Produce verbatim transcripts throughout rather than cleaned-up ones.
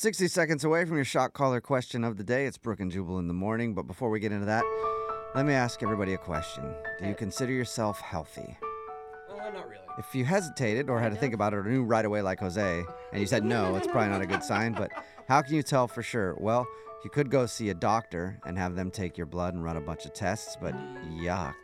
sixty seconds away from your shock collar question of the day. It's Brooke and Jubal in the morning. But before we get into that, let me ask everybody a question. Do you consider yourself healthy? Uh, not really. If you hesitated or had to think about it or knew right away like Jose, and you said no, it's probably not a good sign. But how can you tell for sure? Well, you could go see a doctor and have them take your blood and run a bunch of tests, but yuck.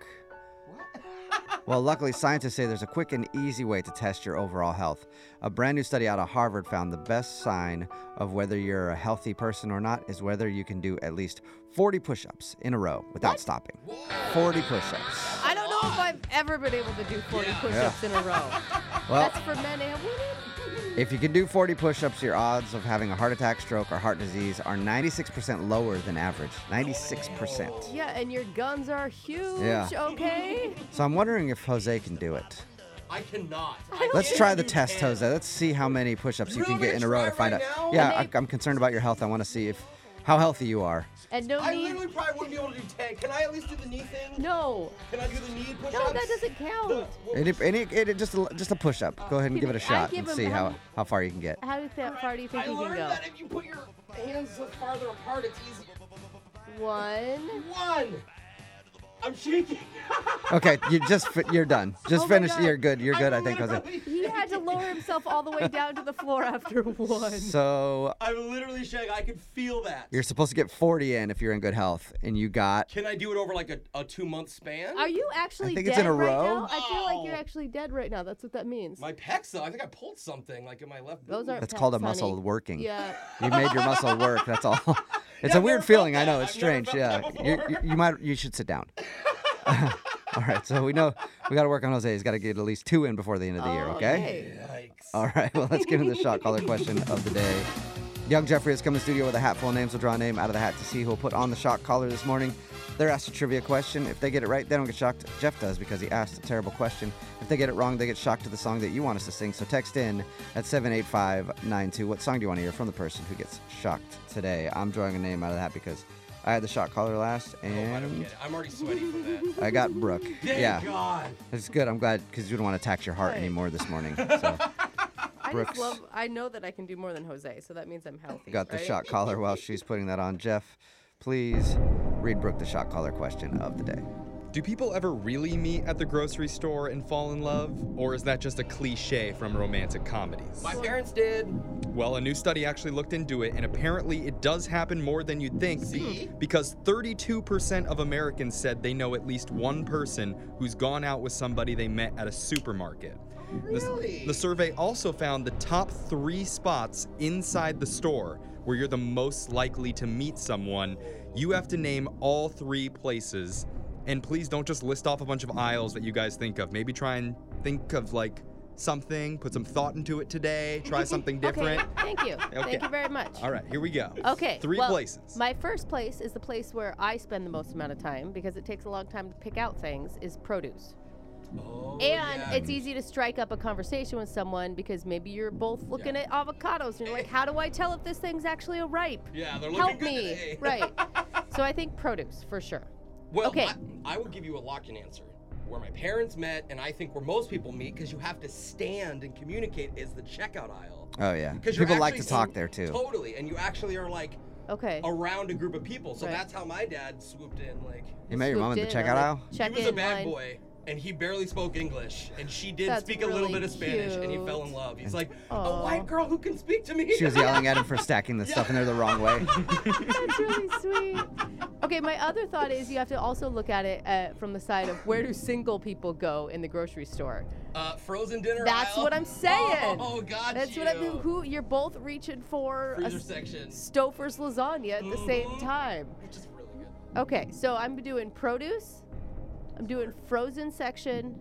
Well, luckily, scientists say there's a quick and easy way to test your overall health. A brand new study out of Harvard found the best sign of whether you're a healthy person or not is whether you can do at least forty push-ups in a row without What? stopping. forty push-ups. I don't know if I've ever been able to do forty Yeah. push-ups in a row. Well, That's for men and women. if you can do forty push-ups, your odds of having a heart attack, stroke, or heart disease are ninety-six percent lower than average. ninety-six percent. Yeah, and your guns are huge, Yeah. okay? So I'm wondering if Jose can do it. I cannot. Let's try the test, Jose. Let's see how many push-ups you Really can get in a row try to find right out. now? Yeah, And I, I'm concerned about your health. I want to see if how healthy you are. And no I knee. literally probably wouldn't be able to do ten. Can I at least do the knee thing? No. Can I do the knee push-ups? No, that doesn't count. Any, any, any, just a, just a push-up. Go ahead and Can give it a I shot give and him see how, how- how far you can get. How th- far do you think I you can learned go? that if you put your hands so farther apart, it's easy. One. One. I'm shaking. Okay, you just fi- you're done. Just Oh my finish. God. You're good. You're good. I I'm think, Jose. literally He had to lower himself all the way down to the floor after one. So I'm literally shaking. I can feel that. you're supposed to get forty in if you're in good health, and you got. Can I do it over like a, a two-month span? Are you actually I think dead it's in a right row. now? I feel like you're Oh. actually dead right now. That's what that means. My pecs, though. I think I pulled something like in my left Those boob. aren't That's called a pecs, muscle honey. working. Yeah. You made your muscle work. That's all. It's Yeah, a I've weird never felt feeling. I that. know. It's I've never strange. felt Yeah. that You, before. you, you might. You should sit down. All right. So we know we got to work on Jose. He's got to get at least two in before the end of the year. Okay. Yikes. All right. Well, let's get into the shot caller question of the day. Young Jeffrey has come to the studio with a hat full of names. We'll draw a name out of the hat to see who will put on the shot collar this morning. They're asked a trivia question. If they get it right, they don't get shocked. Jeff does because he asked a terrible question. If they get it wrong, they get shocked to the song that you want us to sing. So text in at seven eight five nine two. What song do you want to hear from the person who gets shocked today? I'm drawing a name out of the hat because I had the shot collar last, Oh, I don't and get it. I'm already sweaty from that. I got Brooke. Thank yeah, God. it's good. I'm glad because you don't want to tax your heart Right. anymore this morning. So I Brooks. just love. I know that I can do more than Jose, so that means I'm healthy. got the right? shot collar while she's putting that on. Jeff, please read Brooke the shot collar question of the day. Do people ever really meet at the grocery store and fall in love? Or is that just a cliche from romantic comedies? My parents did. Well, a new study actually looked into it, and apparently it does happen more than you'd think. See? Because thirty-two percent of Americans said they know at least one person who's gone out with somebody they met at a supermarket. The- Really? The survey also found the top three spots inside the store where you're the most likely to meet someone. You have to name all three places. And please don't just list off a bunch of aisles that you guys think of. Maybe try and think of like something, put some thought into it today, try something different. Okay, thank you. Okay. Thank you very much. All right, here we go. Okay. Three well, places. My first place is the place where I spend the most amount of time because it takes a long time to pick out things, is produce. Oh, And yeah. it's easy to strike up a conversation with someone because maybe you're both looking at avocados and you're like, how do I tell if this thing's actually a ripe? Yeah, they're looking Help good me. today. Right. So I think produce for sure. Well, Okay. I, I will give you a lock-in answer. Where my parents met, and I think where most people meet, because you have to stand and communicate, is the checkout aisle. Oh yeah, Because you're people like to actually talk in- there too. Totally, and you actually are like Okay. around a group of people. So Right. that's how my dad swooped in. Like You met your mom in Swooped the in, checkout I'm aisle. like, Check he was in a bad line. boy, and he barely spoke English, and she did That's speak a little really bit of Spanish, and he cute. fell in love. He's like, Aw. a white girl who can speak to me. She was yelling at him for stacking the stuff in there the wrong way. That's really sweet. Okay, my other thought is you have to also look at it uh, from the side of where do single people go in the grocery store? Uh, frozen dinner That's aisle. what I'm saying. Oh, God. That's what I mean. Who you're both reaching for a Freezer s- section. Stouffer's lasagna at the same Mhm. time. Which is really good. Okay, so I'm doing produce. I'm doing frozen section.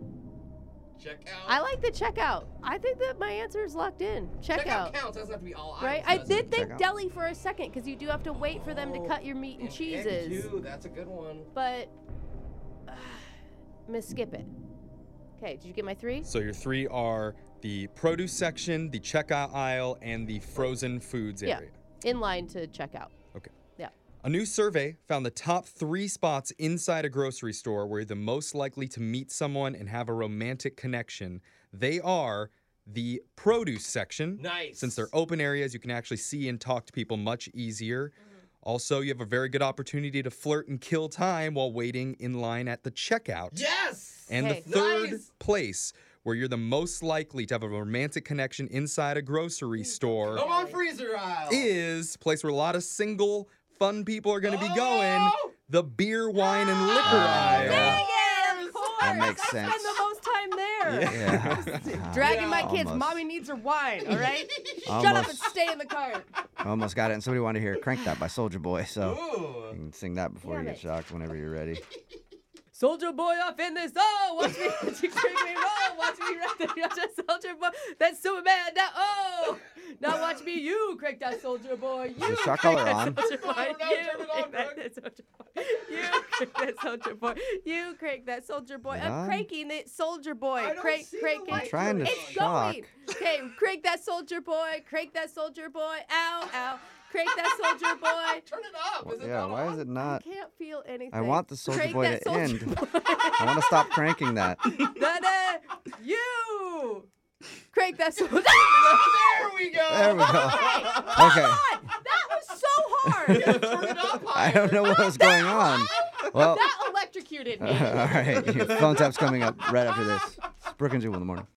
Check out. I like the checkout. I think that my answer is locked in. Check out Checkout. counts. Doesn't have to be all aisles, Right? I does did it? think Checkout. deli for a second because you do have to wait for them to Oh, cut your meat and egg cheeses. too. That's a good one. But uh, Miss Skip it. Okay, did you get my three? So your three are the produce section, the checkout aisle, and the frozen foods Yeah. area. In line to check out. Okay. Yeah. A new survey found the top three spots inside a grocery store where you're the most likely to meet someone and have a romantic connection. They are the produce section. Nice. Since they're open areas, you can actually see and talk to people much easier. Also, you have a very good opportunity to flirt and kill time while waiting in line at the checkout. Yes. And Hey. the third Nice. place where you're the most likely to have a romantic connection inside a grocery store Come on, freezer aisle. is a place where a lot of single, fun people are going to be Oh! going, the beer, wine, and liquor Oh, aisle. Dang it, of course. That makes I sense. spend the most time there. Yeah. Dragging my Yeah. kids. Almost. Mommy needs her wine, all right? Shut up and Almost. stay in the car. Almost got it. And somebody wanted to hear Crank That by Soldier Boy. So Ooh. you can sing that before Damn you get it. shocked whenever you're ready. Soldier boy off in this. Oh, watch me, watch me, me roll. Watch me right there. Watch that soldier boy. That's Superman. Now, oh, now watch me. You crank that soldier boy. You the shot crank collar that on? soldier boy. Oh, no, You turn it on, crank that soldier boy. You crank that soldier boy. You crank that soldier boy. Is it I'm on? cranking it, soldier boy. I don't Crank, see the crank light it. trying to It's shock. going. Okay, crank that soldier boy. Crank that soldier boy. Ow, ow. Crank that soldier boy. Turn it up. Is it Yeah, not why on? is it I not? can't feel anything. I want the Soldier Crank Boy that to soldier end. boy. I want to stop cranking that. Dada, you crank that soldier. There we go. There we go. Come Okay. on, that was so hard. Turn it up I higher. don't know what was going on. Well, That electrocuted me. all right. Your phone tap's coming up right after this. It's Brooke and Jewel in the morning.